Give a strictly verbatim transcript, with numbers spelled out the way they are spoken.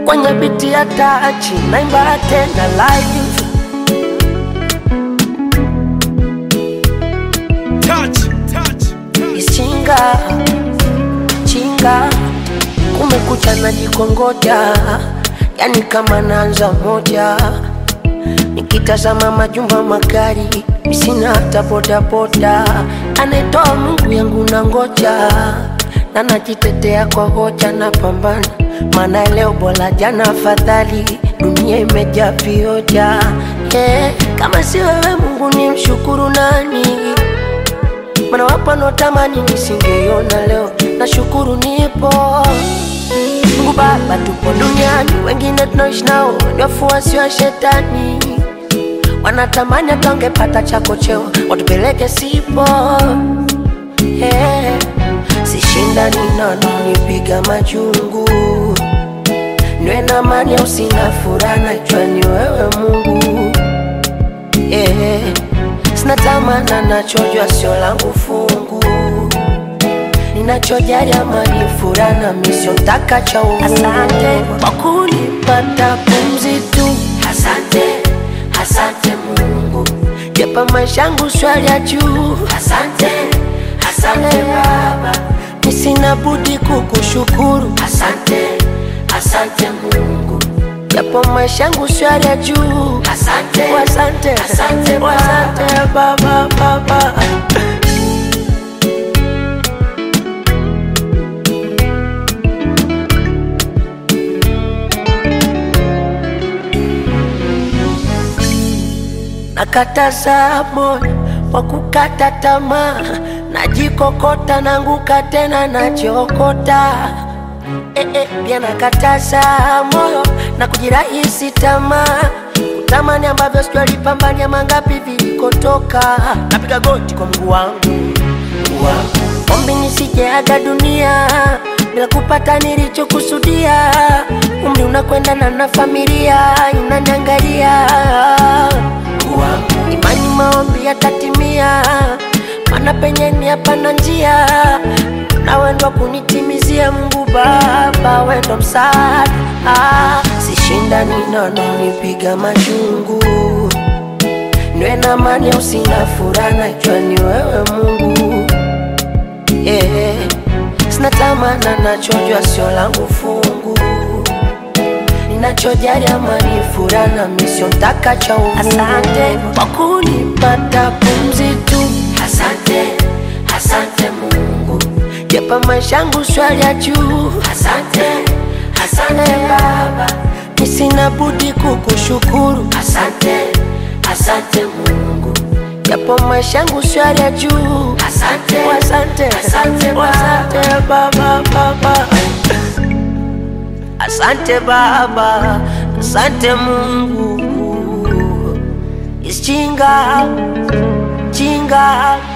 kwenye biti ya tachi naimba tena live. Touch, touch, Chinga, chinga, kumekucha na jikongoja, yani kama naanza moja. Nikitazama majumba magari, misina hata boda boda. Anetoa Mungu yangu na ngoja, na najitetea kwa hoja na pambana. Maana leo bora jana afadhali, dunia imejaa vioja. Yeah, kama si wewe Mungu ni mshukuru nani? Mana wapo notamani nisingeiona leo, na shukuru nipo. Mungu Baba tupo duniani, wengine tunaishi nao ni wafuasi wa shetani. Wanatamani atongepata chako cheo, watupeleke sipo. Yeah, sishindani nano nipiga majungu. Nwe na mani au sina furaha, najua ni wewe Mungu. Yeah, sina tamana nachojua sio langu fungu. Ninachojali amani furaha na misio ntaka cha uungu. Asante kwa kunipata pumzi tu. Asante, asante Mungu. Jepa maisha yangu swali ya juu. Asante, asante Baba. Nisina budi kukushukuru. Asante, asante Mungu. Japo maisha yangu swali ya juu. Asante, asante, asante Baba, asante Baba, Baba. Nakataza moyo wa kukata tamaa, najikokota nanguka tena najiokota. Eh eh, pia nakataza moyo na kujirahisi tamaa, kutamani ambavyo sijalipambania mangapi vilikotoka. Napiga goti kwa Mungu wangu, Mungu wangu. Ombi nisijeaga dunia bila kupata nilichokusudia. Umri unakwenda na na familia inaniangalia. Imani maombi yatatimia, mana penye ni hapana njia. Na wendo kunitimizia Mungu Baba, wendo msaada. ah, Sishindani nano nipiga majungu. Nwe na mani au sina furaha, najua ni wewe Mungu. Yeah, sina tamana nachojua sio langu fungu. Ninachojali amani furaha na misio ntaka cha uungu. Asante kwa kunipata pumzi tu. Asante, asante Mungu. Jepa maisha yangu swali ya juu. Asante, asante Baba. Nisina budi kukushukuru. Asante, asante Mungu. Japo maisha yangu swali ya juu. Asante, asante, asante Baba, Baba. Asante Baba, asante Mungu. Is chinga, chinga.